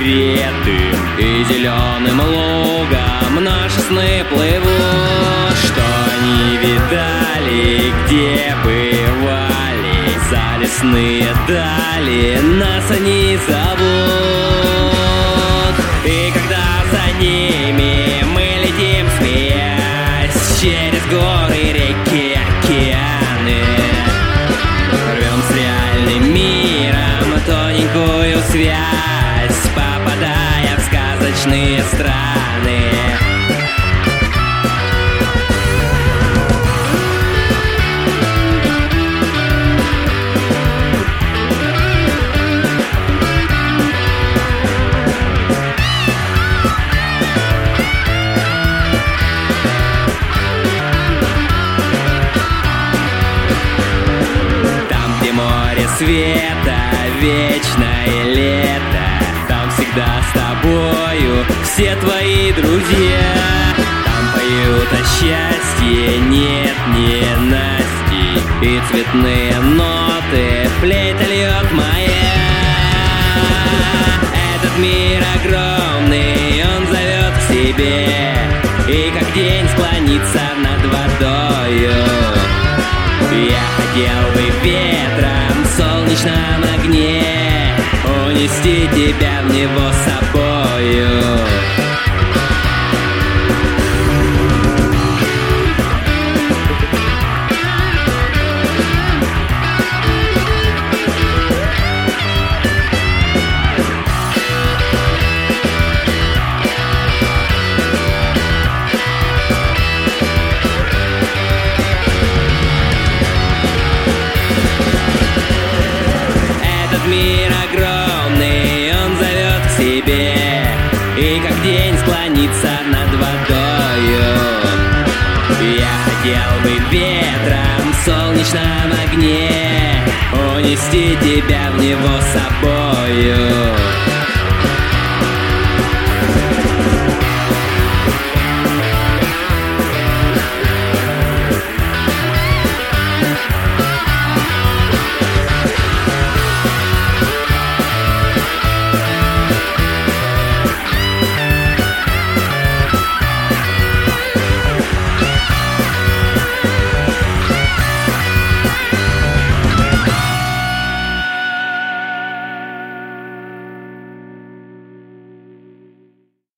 рассветы и зеленым лугом наши сны плывут. Что они видали, где бывали, за лесные дали нас они зовут. И когда за ними мы летим, смеясь, через горы, реки, океаны, рвем с реальным миром тоненькую связь, попадая в сказочные страны. Света, вечное лето, там всегда с тобою все твои друзья. Там поют о счастье, нет ненасти, и цветные ноты флейта льет моя. Этот мир огромный, он зовет к себе, и как день склонится над водою. Я хотел бы ветром в солнечном огне унести тебя в него с собою. Мир огромный, он зовет к себе, и как день склонится над водою. Я хотел бы ветром в солнечном огне унести тебя в него с собою.